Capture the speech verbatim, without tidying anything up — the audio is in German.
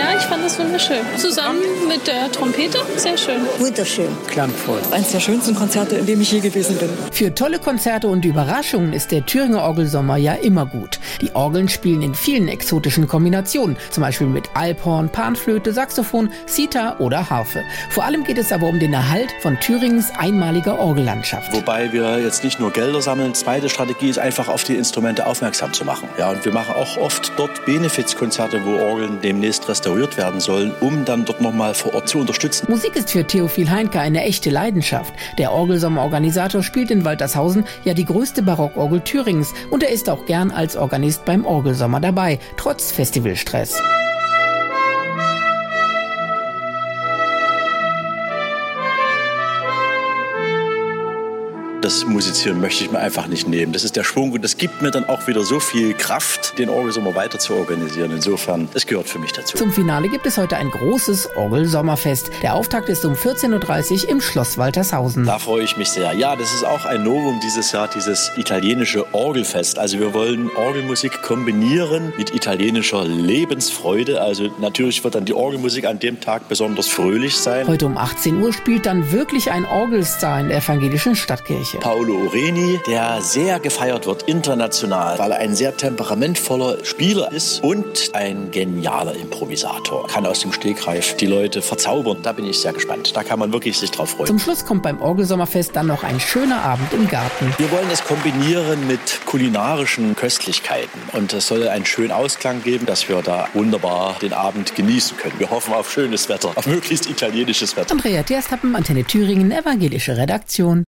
Ja, ich fand das wunderschön. Zusammen mit der Trompete, sehr schön. Wunderschön. Klangvoll. Eines der schönsten Konzerte, in dem ich je gewesen bin. Für tolle Konzerte und Überraschungen ist der Thüringer Orgelsommer ja immer gut. Die Orgeln spielen in vielen exotischen Kombinationen, zum Beispiel mit Alphorn, Panflöte, Saxophon, Sitar oder Harfe. Vor allem geht es aber um den Erhalt von Thüringens einmaliger Orgellandschaft. Wobei wir jetzt nicht nur Gelder sammeln, zweite Strategie ist einfach auf die Instrumente aufmerksam zu machen. Ja, und wir machen auch oft dort Benefizkonzerte, wo Orgeln demnächst restauriert werden sollen, um dann dort nochmal vor Ort zu unterstützen. Musik ist für Theophil Heinke eine echte Leidenschaft. Der Orgelsommerorganisator spielt in Waltershausen ja die größte Barockorgel Thüringens und er ist auch gern als Organist beim Orgelsommer dabei, trotz Festivalstress. Das Musizieren möchte ich mir einfach nicht nehmen. Das ist der Schwung und das gibt mir dann auch wieder so viel Kraft, den Orgelsommer weiter zu organisieren. Insofern, das gehört für mich dazu. Zum Finale gibt es heute ein großes Orgelsommerfest. Der Auftakt ist um vierzehn Uhr dreißig im Schloss Waltershausen. Da freue ich mich sehr. Ja, das ist auch ein Novum dieses Jahr, dieses italienische Orgelfest. Also wir wollen Orgelmusik kombinieren mit italienischer Lebensfreude. Also natürlich wird dann die Orgelmusik an dem Tag besonders fröhlich sein. Heute um achtzehn Uhr spielt dann wirklich ein Orgelstar in der evangelischen Stadtkirche. Paolo Oreni, der sehr gefeiert wird international, weil er ein sehr temperamentvoller Spieler ist und ein genialer Improvisator. Kann aus dem Stegreif die Leute verzaubern. Da bin ich sehr gespannt. Da kann man wirklich sich drauf freuen. Zum Schluss kommt beim Orgelsommerfest dann noch ein schöner Abend im Garten. Wir wollen es kombinieren mit kulinarischen Köstlichkeiten. Und es soll einen schönen Ausklang geben, dass wir da wunderbar den Abend genießen können. Wir hoffen auf schönes Wetter, auf möglichst italienisches Wetter. Andrea Terstappen, Antenne Thüringen, evangelische Redaktion.